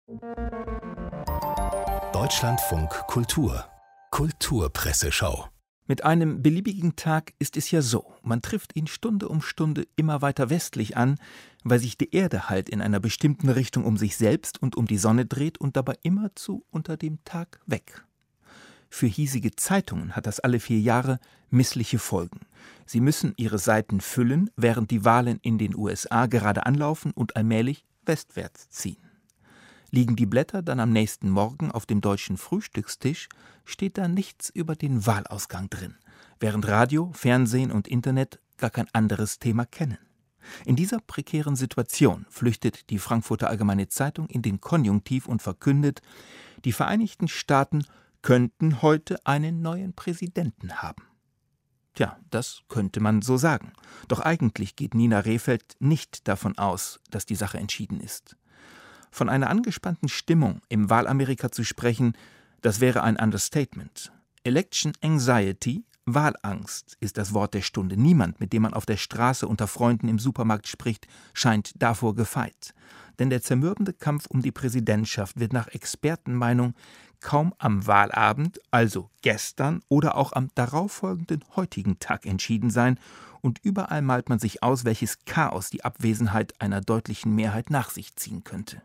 Deutschlandfunk Kultur Kulturpresseschau. Mit einem beliebigen Tag ist es ja so, man trifft ihn Stunde um Stunde immer weiter westlich an, weil sich die Erde halt in einer bestimmten Richtung um sich selbst und um die Sonne dreht und dabei immerzu unter dem Tag weg. Für hiesige Zeitungen hat das alle 4 Jahre missliche Folgen. Sie müssen ihre Seiten füllen, während die Wahlen in den USA gerade anlaufen und allmählich westwärts ziehen. Liegen die Blätter dann am nächsten Morgen auf dem deutschen Frühstückstisch, steht da nichts über den Wahlausgang drin, während Radio, Fernsehen und Internet gar kein anderes Thema kennen. In dieser prekären Situation flüchtet die Frankfurter Allgemeine Zeitung in den Konjunktiv und verkündet, die Vereinigten Staaten könnten heute einen neuen Präsidenten haben. Tja, das könnte man so sagen. Doch eigentlich geht Nina Rehfeld nicht davon aus, dass die Sache entschieden ist. Von einer angespannten Stimmung im Wahlamerika zu sprechen, das wäre ein Understatement. Election Anxiety, Wahlangst, ist das Wort der Stunde. Niemand, mit dem man auf der Straße unter Freunden im Supermarkt spricht, scheint davor gefeit. Denn der zermürbende Kampf um die Präsidentschaft wird nach Expertenmeinung kaum am Wahlabend, also gestern oder auch am darauffolgenden heutigen Tag entschieden sein, und überall malt man sich aus, welches Chaos die Abwesenheit einer deutlichen Mehrheit nach sich ziehen könnte.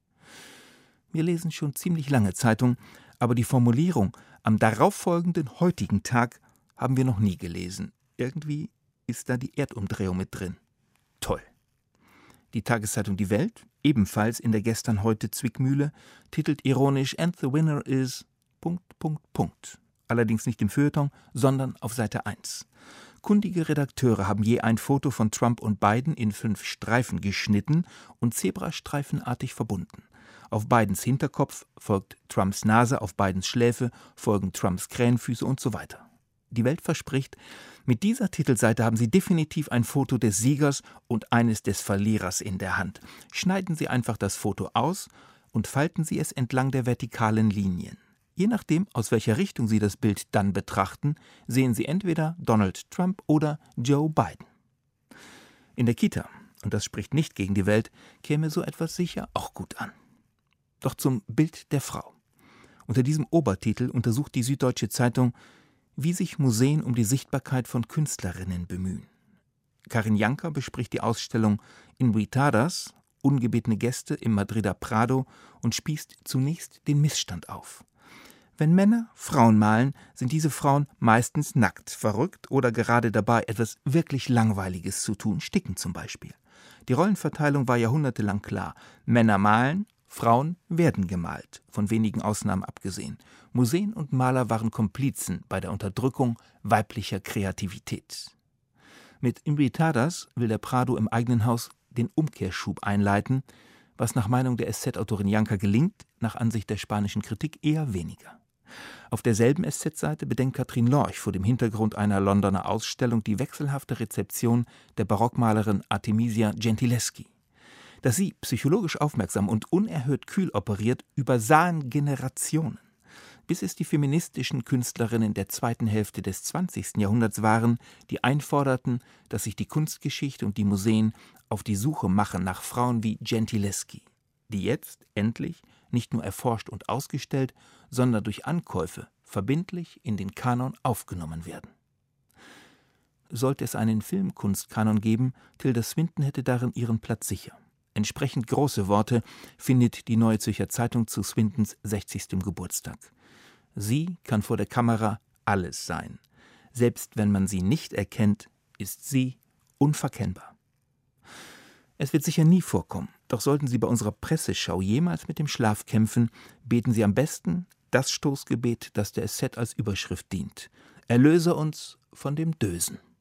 Wir lesen schon ziemlich lange Zeitung, aber die Formulierung am darauffolgenden heutigen Tag haben wir noch nie gelesen. Irgendwie ist da die Erdumdrehung mit drin. Toll. Die Tageszeitung Die Welt, ebenfalls in der Gestern-Heute-Zwickmühle, titelt ironisch "And the winner is... " Allerdings nicht im Feuilleton, sondern auf Seite 1. Kundige Redakteure haben je ein Foto von Trump und Biden in 5 Streifen geschnitten und zebrastreifenartig verbunden. Auf Bidens Hinterkopf folgt Trumps Nase, auf Bidens Schläfe folgen Trumps Krähenfüße und so weiter. Die Welt verspricht, mit dieser Titelseite haben Sie definitiv ein Foto des Siegers und eines des Verlierers in der Hand. Schneiden Sie einfach das Foto aus und falten Sie es entlang der vertikalen Linien. Je nachdem, aus welcher Richtung Sie das Bild dann betrachten, sehen Sie entweder Donald Trump oder Joe Biden. In der Kita, und das spricht nicht gegen die Welt, käme so etwas sicher auch gut an. Doch zum Bild der Frau. Unter diesem Obertitel untersucht die Süddeutsche Zeitung, wie sich Museen um die Sichtbarkeit von Künstlerinnen bemühen. Karin Janker bespricht die Ausstellung Invitadas, ungebetene Gäste im Madrider Prado, und spießt zunächst den Missstand auf. Wenn Männer Frauen malen, sind diese Frauen meistens nackt, verrückt oder gerade dabei, etwas wirklich Langweiliges zu tun, sticken zum Beispiel. Die Rollenverteilung war jahrhundertelang klar. Männer malen, Frauen werden gemalt, von wenigen Ausnahmen abgesehen. Museen und Maler waren Komplizen bei der Unterdrückung weiblicher Kreativität. Mit Invitadas will der Prado im eigenen Haus den Umkehrschub einleiten, was nach Meinung der SZ-Autorin Janker gelingt, nach Ansicht der spanischen Kritik eher weniger. Auf derselben SZ-Seite bedenkt Katrin Lorch vor dem Hintergrund einer Londoner Ausstellung die wechselhafte Rezeption der Barockmalerin Artemisia Gentileschi. Dass sie psychologisch aufmerksam und unerhört kühl operiert, übersahen Generationen. Bis es die feministischen Künstlerinnen der zweiten Hälfte des 20. Jahrhunderts waren, die einforderten, dass sich die Kunstgeschichte und die Museen auf die Suche machen nach Frauen wie Gentileschi, die jetzt endlich nicht nur erforscht und ausgestellt, sondern durch Ankäufe verbindlich in den Kanon aufgenommen werden. Sollte es einen Filmkunstkanon geben, Tilda Swinton hätte darin ihren Platz sicher. Entsprechend große Worte findet die Neue Zürcher Zeitung zu Swintons 60. Geburtstag. Sie kann vor der Kamera alles sein. Selbst wenn man sie nicht erkennt, ist sie unverkennbar. Es wird sicher nie vorkommen, doch sollten Sie bei unserer Presseschau jemals mit dem Schlaf kämpfen, beten Sie am besten das Stoßgebet, das der SZ als Überschrift dient: Erlöse uns von dem Dösen.